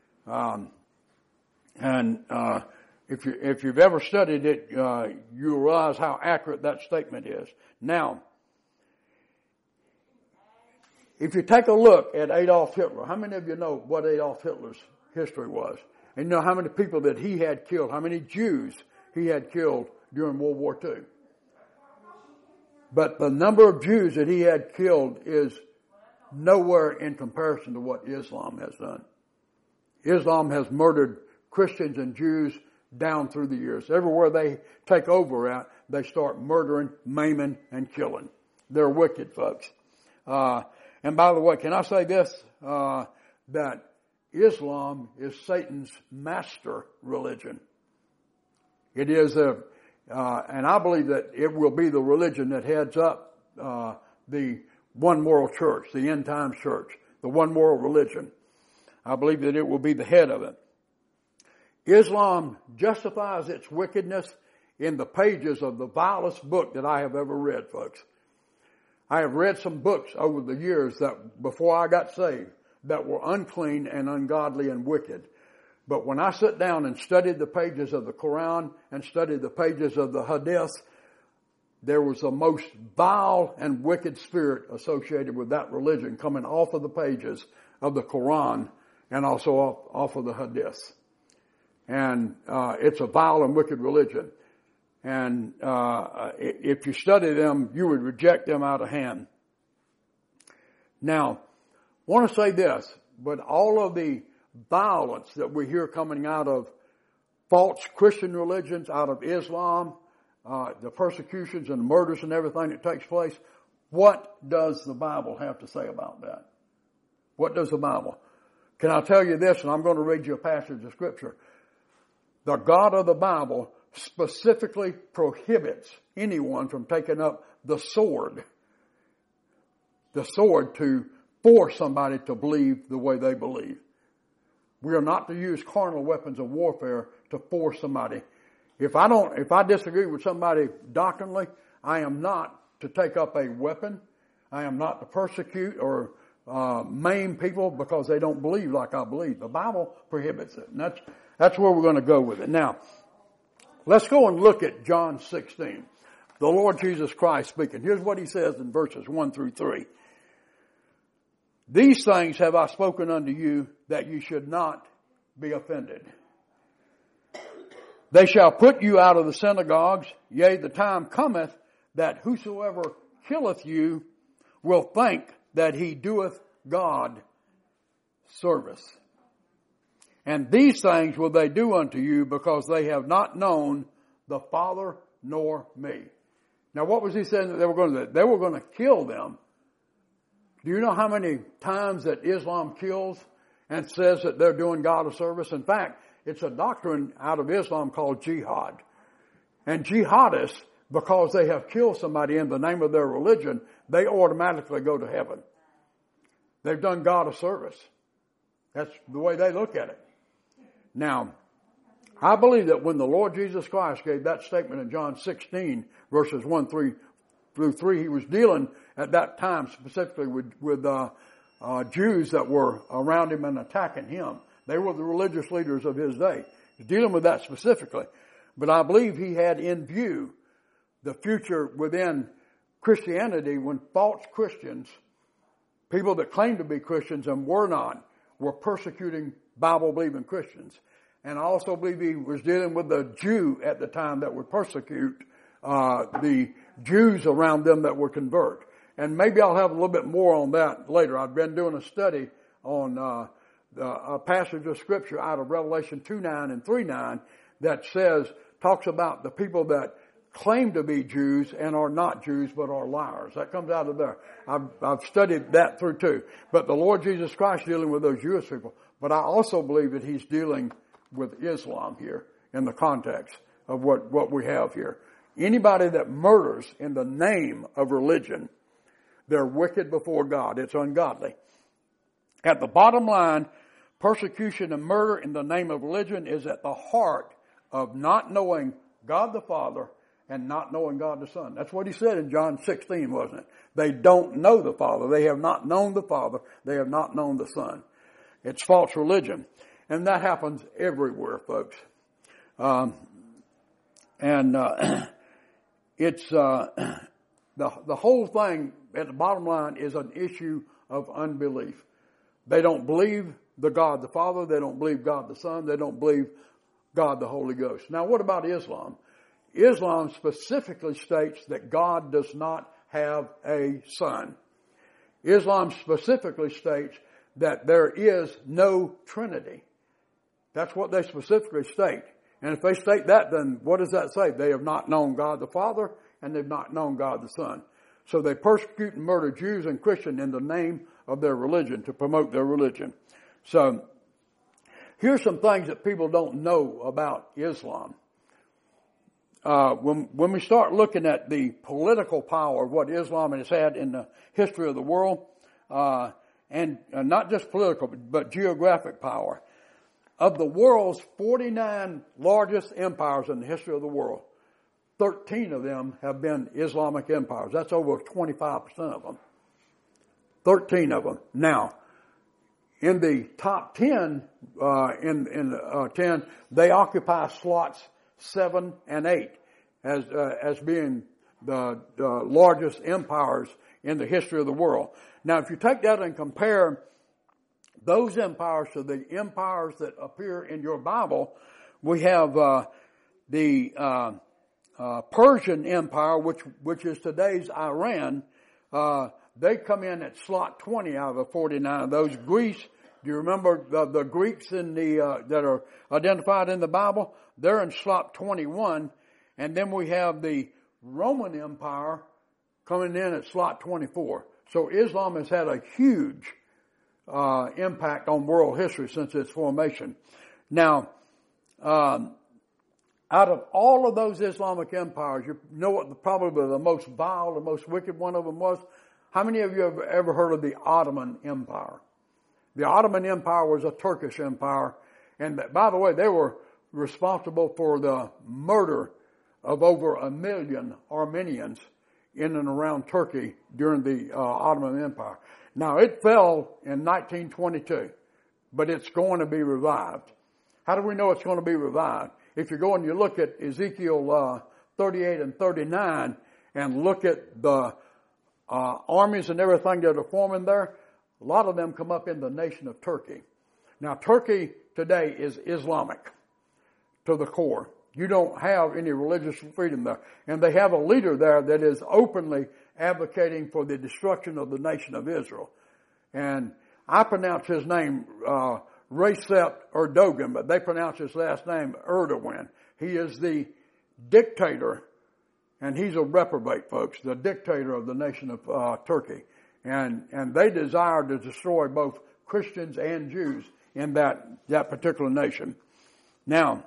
If you've ever studied it, you'll realize how accurate that statement is. Now, if you take a look at Adolf Hitler, how many of you know what Adolf Hitler's history was? And you know how many people that he had killed, how many Jews he had killed during World War II? But the number of Jews that he had killed is nowhere in comparison to what Islam has done. Islam has murdered Christians and Jews down through the years. Everywhere they take over at, they start murdering, maiming, and killing. They're wicked folks. And by the way, can I say this? That Islam is Satan's master religion. It is and I believe that it will be the religion that heads up the one world church, the end times church, the one world religion. I believe that it will be the head of it. Islam justifies its wickedness in the pages of the vilest book that I have ever read, folks. I have read some books over the years that before I got saved that were unclean and ungodly and wicked. But when I sat down and studied the pages of the Quran and studied the pages of the Hadith, there was the most vile and wicked spirit associated with that religion coming off of the pages of the Quran and also off of the Hadith. And it's a vile and wicked religion. And if you study them, you would reject them out of hand. Now, I want to say this, but all of the violence that we hear coming out of false Christian religions, out of Islam, the persecutions and the murders and everything that takes place, what does the Bible have to say about that? What does the Bible? Can I tell you this, and I'm going to read you a passage of Scripture. The God of the Bible specifically prohibits anyone from taking up the sword to force somebody to believe the way they believe. We are not to use carnal weapons of warfare to force somebody. If I disagree with somebody doctrinally, I am not to take up a weapon. I am not to persecute or maim people because they don't believe like I believe. The Bible prohibits it. And that's where we're going to go with it. Now, let's go and look at John 16. The Lord Jesus Christ speaking. Here's what he says in verses 1 through 3. These things have I spoken unto you, that you should not be offended. They shall put you out of the synagogues. Yea, the time cometh that whosoever killeth you will think that he doeth God service. And these things will they do unto you, because they have not known the Father nor me. Now, what was he saying that they were going to do? They were going to kill them. Do you know how many times that Islam kills and says that they're doing God a service? In fact, it's a doctrine out of Islam called jihad. And jihadists, because they have killed somebody in the name of their religion, they automatically go to heaven. They've done God a service. That's the way they look at it. Now, I believe that when the Lord Jesus Christ gave that statement in John 16, verses 1 through 3, he was dealing at that time specifically with Jews that were around him and attacking him. They were the religious leaders of his day. He's dealing with that specifically. But I believe he had in view the future within Christianity when false Christians, people that claimed to be Christians and were not, were persecuting Bible-believing Christians. And I also believe he was dealing with the Jew at the time that would persecute the Jews around them that would convert. And maybe I'll have a little bit more on that later. I've been doing a study on a passage of Scripture out of Revelation 2:9 and 3:9 that talks about the people that claim to be Jews and are not Jews but are liars. That comes out of there. I've studied that through too. But the Lord Jesus Christ dealing with those Jewish people. But I also believe that he's dealing with Islam here in the context of what we have here. Anybody that murders in the name of religion, they're wicked before God. It's ungodly. At the bottom line, persecution and murder in the name of religion is at the heart of not knowing God the Father and not knowing God the Son. That's what he said in John 16, wasn't it? They don't know the Father. They have not known the Father. They have not known the Son. It's false religion. And that happens everywhere, folks. It's the whole thing at the bottom line is an issue of unbelief. They don't believe the God the Father. They don't believe God the Son. They don't believe God the Holy Ghost. Now, what about Islam? Islam specifically states that God does not have a son. Islam specifically states that there is no Trinity. That's what they specifically state. And if they state that, then what does that say? They have not known God the Father and they've not known God the Son. So they persecute and murder Jews and Christians in the name of their religion, to promote their religion. So here's some things that people don't know about Islam. When we start looking at the political power of what Islam has had in the history of the world, and not just political, but geographic power. Of the world's 49 largest empires in the history of the world, 13 of them have been Islamic empires. That's over 25% of them. 13 of them. Now, in the top 10, 10, they occupy slots 7 and 8 as being the largest empires in the history of the world. Now, if you take that and compare those empires to the empires that appear in your Bible, we have the Persian Empire, which is today's Iran. They come in at slot 20 out of the 49 of those. Greece, do you remember the Greeks in that are identified in the Bible? They're in slot 21. And then we have the Roman Empire coming in at slot 24. So Islam has had a huge impact on world history since its formation. Now, out of all of those Islamic empires, you know what probably the most vile, the most wicked one of them was? How many of you have ever heard of the Ottoman Empire? The Ottoman Empire was a Turkish empire. And by the way, they were responsible for the murder of over 1 million Armenians in and around Turkey during the Ottoman Empire. Now, it fell in 1922, but it's going to be revived. How do we know it's going to be revived? If you go and you look at Ezekiel 38 and 39 and look at the armies and everything that are forming there, a lot of them come up in the nation of Turkey. Now, Turkey today is Islamic to the core. You don't have any religious freedom there. And they have a leader there that is openly advocating for the destruction of the nation of Israel. And I pronounce his name Recep Erdogan, but they pronounce his last name Erdogan. He is the dictator, and he's a reprobate, folks, the dictator of the nation of Turkey. And they desire to destroy both Christians and Jews in that particular nation. Now,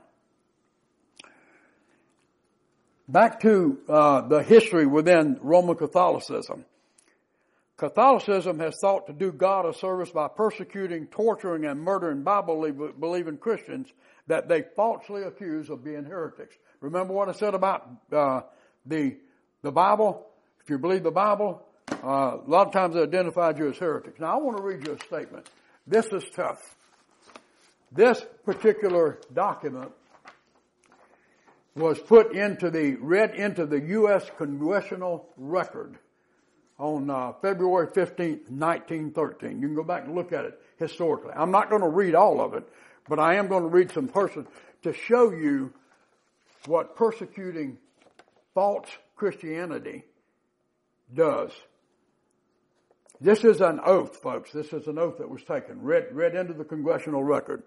back to the history within Roman Catholicism. Catholicism has sought to do God a service by persecuting, torturing, and murdering Bible-believing Christians that they falsely accuse of being heretics. Remember what I said about the Bible? If you believe the Bible, a lot of times they identified you as heretics. Now I want to read you a statement. This is tough. This particular document was read into the U.S. Congressional Record on February 15th, 1913. You can go back and look at it historically. I'm not going to read all of it, but I am going to read some portions to show you what persecuting false Christianity does. This is an oath, folks. This is an oath that was taken, read into the Congressional Record.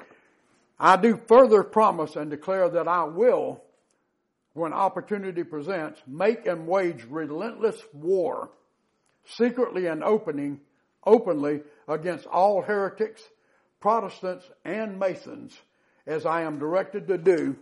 I do further promise and declare that I will, when opportunity presents, make and wage relentless war, secretly and openly against all heretics, Protestants, and Masons, as I am directed to do,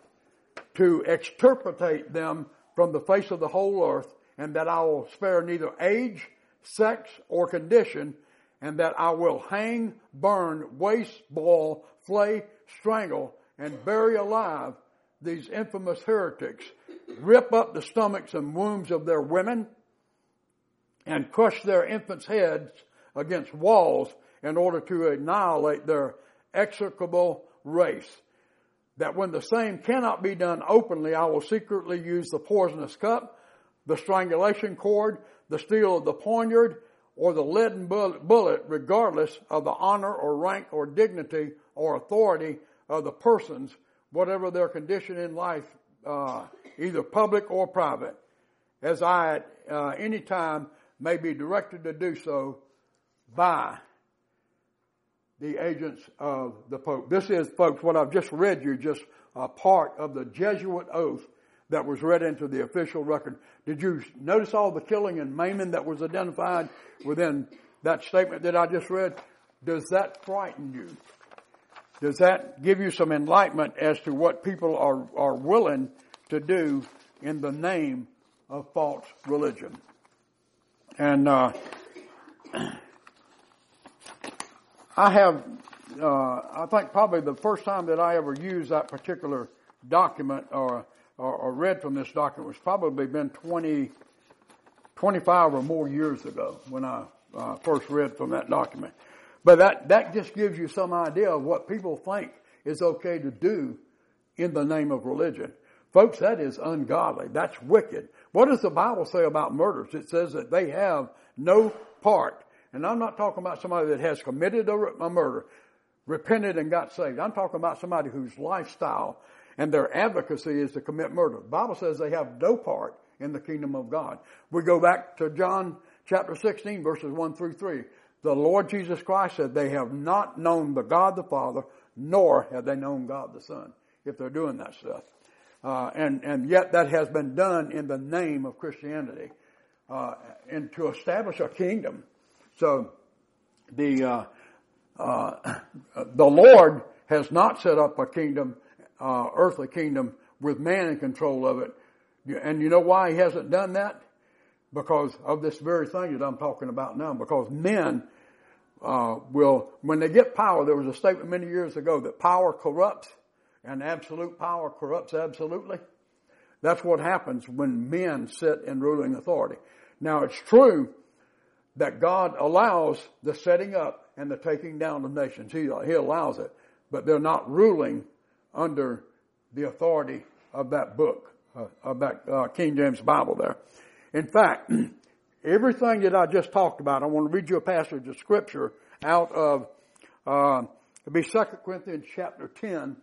to extirpate them from the face of the whole earth, and that I will spare neither age, sex, or condition, and that I will hang, burn, waste, boil, flay, strangle, and bury alive these infamous heretics, rip up the stomachs and wombs of their women, and crush their infants' heads against walls in order to annihilate their execrable race. That when the same cannot be done openly, I will secretly use the poisonous cup, the strangulation cord, the steel of the poniard, or the leaden bullet, regardless of the honor or rank or dignity or authority of the persons, whatever their condition in life, either public or private, as I at any time may be directed to do so by the agents of the Pope. This is, folks, what I've just read you, just a part of the Jesuit oath that was read into the official record. Did you notice all the killing and maiming that was identified within that statement that I just read? Does that frighten you? Does that give you some enlightenment as to what people are willing to do in the name of false religion? And I think probably the first time that I ever used that particular document or read from this document was probably been 25 or more years ago when I first read from that document. But that just gives you some idea of what people think is okay to do in the name of religion. Folks, that is ungodly. That's wicked. What does the Bible say about murders? It says that they have no part. And I'm not talking about somebody that has committed a murder, repented and got saved. I'm talking about somebody whose lifestyle and their advocacy is to commit murder. The Bible says they have no part in the kingdom of God. We go back to John chapter 16, verses 1 through 3. The Lord Jesus Christ said they have not known the God the Father, nor have they known God the Son, if they're doing that stuff. And yet that has been done in the name of Christianity, and to establish a kingdom. So the Lord has not set up a kingdom, earthly kingdom, with man in control of it. And you know why he hasn't done that? Because of this very thing that I'm talking about now. Because men will, when they get power, there was a statement many years ago that power corrupts and absolute power corrupts absolutely. That's what happens when men sit in ruling authority. Now it's true that God allows the setting up and the taking down of nations. He allows it. But they're not ruling under the authority of that book, of that King James Bible there. In fact, everything that I just talked about, I want to read you a passage of Scripture out of, it'll be 2 Corinthians chapter 10.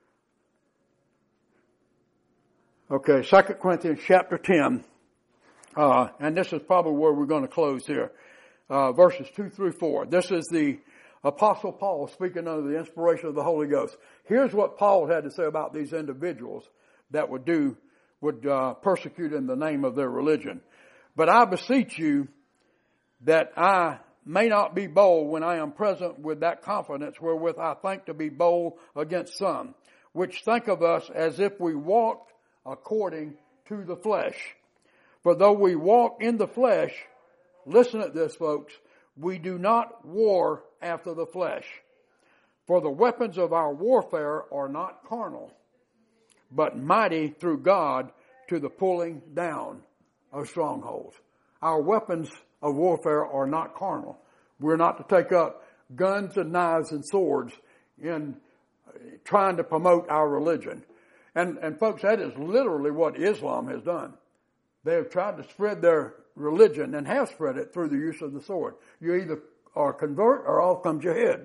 Okay, 2 Corinthians chapter 10. And this is probably where we're going to close here. Verses 2 through 4. This is the Apostle Paul speaking under the inspiration of the Holy Ghost. Here's what Paul had to say about these individuals that would persecute in the name of their religion. But I beseech you that I may not be bold when I am present with that confidence wherewith I think to be bold against some, which think of us as if we walked according to the flesh. For though we walk in the flesh, listen at this, folks, we do not war after the flesh. For the weapons of our warfare are not carnal, but mighty through God to the pulling down of strongholds. Our weapons of warfare are not carnal. We're not to take up guns and knives and swords in trying to promote our religion. And folks, that is literally what Islam has done. They have tried to spread their religion and have spread it through the use of the sword. You either are convert or off comes your head.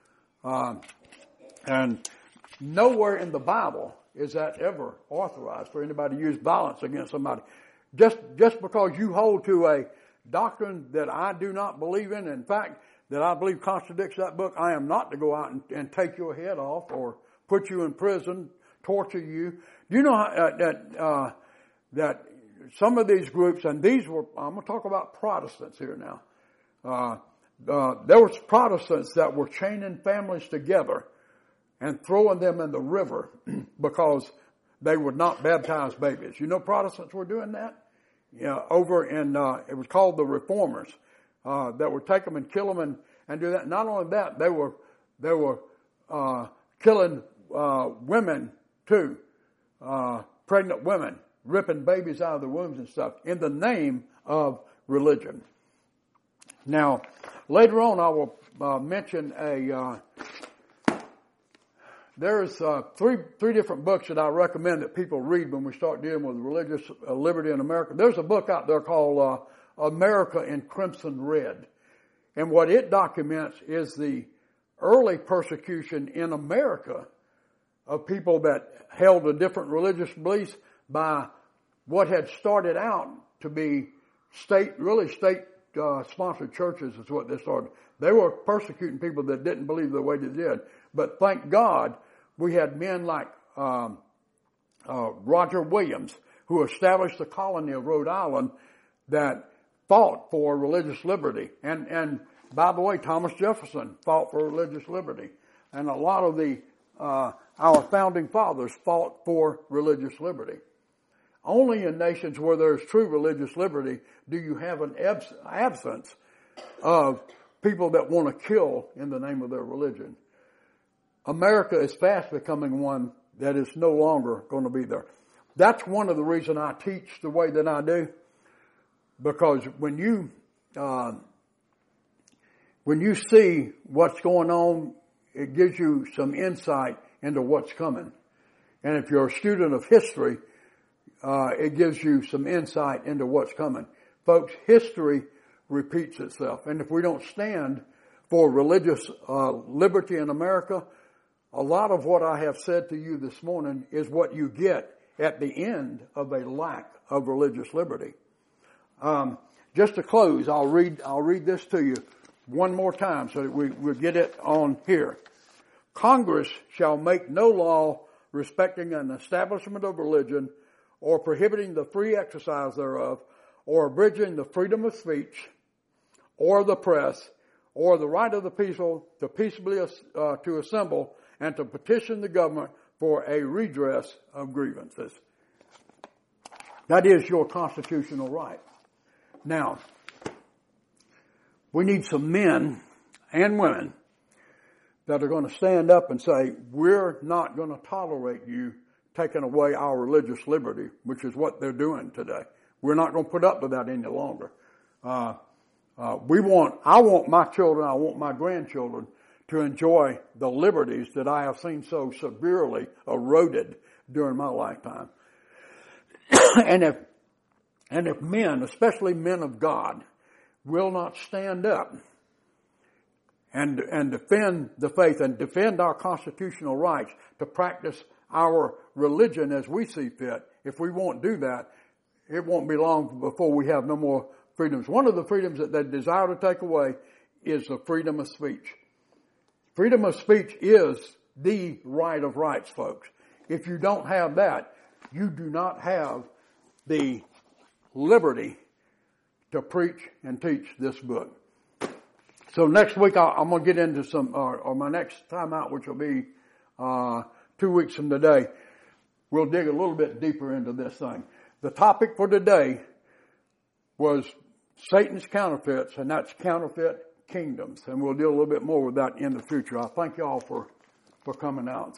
And nowhere in the Bible is that ever authorized for anybody to use violence against somebody. Just because you hold to a doctrine that I do not believe in fact, that I believe contradicts that book, I am not to go out and take your head off or put you in prison, torture you. Do you know that some of these groups, and these were, I'm going to talk about Protestants here now. There was Protestants that were chaining families together and throwing them in the river because they would not baptize babies. You know, Protestants were doing that. Over in it was called the Reformers that would take them and kill them and do that. Not only that, they were killing women too, pregnant women, ripping babies out of the wombs and stuff in the name of religion. Now, later on, I will mention there's three different books that I recommend that people read when we start dealing with religious liberty in America. There's a book out there called America in Crimson Red. And what it documents is the early persecution in America of people that held a different religious beliefs by what had started out to be state sponsored churches is what they started. They were persecuting people that didn't believe the way they did. But thank God we had men like Roger Williams, who established the colony of Rhode Island that fought for religious liberty. And by the way, Thomas Jefferson fought for religious liberty. And a lot of our founding fathers fought for religious liberty. Only in nations where there's true religious liberty do you have an absence of people that want to kill in the name of their religion. America is fast becoming one that is no longer going to be there. That's one of the reasons I teach the way that I do, because when you see what's going on, it gives you some insight into what's coming. And if you're a student of history, it gives you some insight into what's coming. Folks, history repeats itself. And if we don't stand for religious liberty in America, a lot of what I have said to you this morning is what you get at the end of a lack of religious liberty. Just to close, I'll read this to you one more time so that we'll get it on here. Congress shall make no law respecting an establishment of religion or prohibiting the free exercise thereof, or abridging the freedom of speech, or the press, or the right of the people to peaceably to assemble and to petition the government for a redress of grievances. That is your constitutional right. Now, we need some men and women that are going to stand up and say, we're not going to tolerate you taking away our religious liberty, which is what they're doing today. We're not going to put up with that any longer. I want my children, I want my grandchildren to enjoy the liberties that I have seen so severely eroded during my lifetime. And if men, especially men of God, will not stand up and defend the faith and defend our constitutional rights to practice our religion as we see fit, if we won't do that, it won't be long before we have no more freedoms. One of the freedoms that they desire to take away is the freedom of speech. Freedom of speech is the right of rights, folks. If you don't have that, you do not have the liberty to preach and teach this book. So next week I'm going to get into or my next time out, which will be 2 weeks from today, we'll dig a little bit deeper into this thing. The topic for today was Satan's counterfeits, and that's counterfeit kingdoms. And we'll deal a little bit more with that in the future. I thank y'all for coming out.